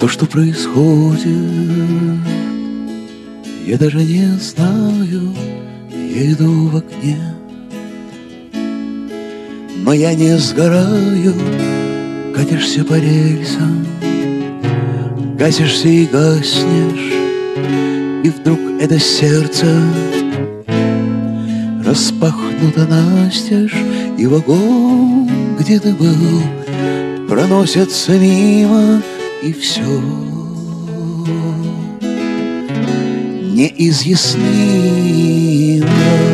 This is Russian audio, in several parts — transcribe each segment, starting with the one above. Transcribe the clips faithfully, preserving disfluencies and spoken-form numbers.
То, что происходит, я даже не знаю. Я иду в окне, но я не сгораю. Катишься по рельсам, гасишься и гаснешь, и вдруг это сердце распахнуто настежь, и вагон, где ты был, проносится мимо, и все неизъяснимо.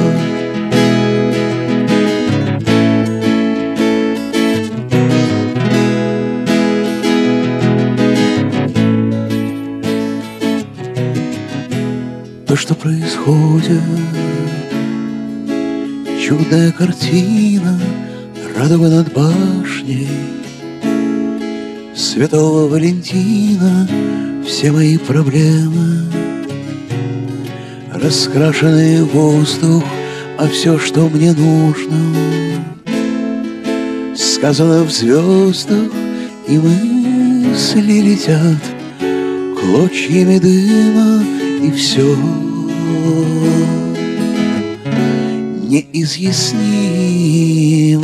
То, что происходит, чудная картина, радуга над башней Святого Валентина. Все мои проблемы раскрашенный воздух, а все, что мне нужно, сказано в звездах, и мысли летят клочьями дыма, и все неизъяснимо.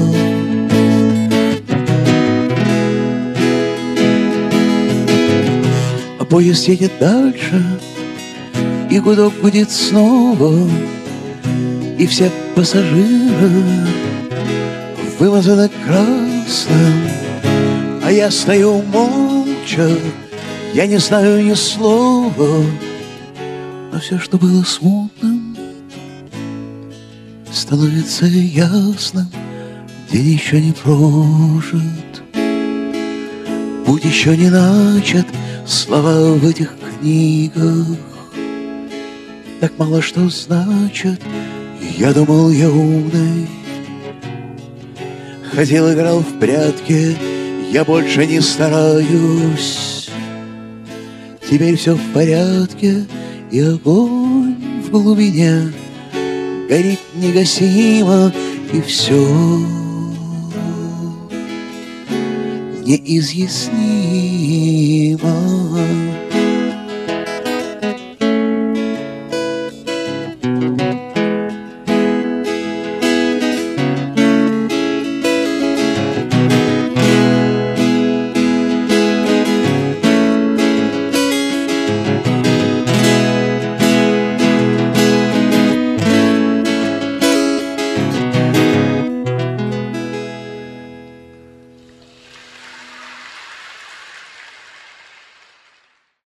А поезд едет дальше, и гудок будет снова, и все пассажиры вымазаны красным, а я стою молча, я не знаю ни слова, но все, что было смутным, становится ясным. День еще не прожит, путь еще не начат, слова в этих книгах так мало что значит. Я думал, я умный, ходил, играл в прятки, я больше не стараюсь. Теперь все в порядке, и огонь в глубине горит негасимо, и все неизъяснимо.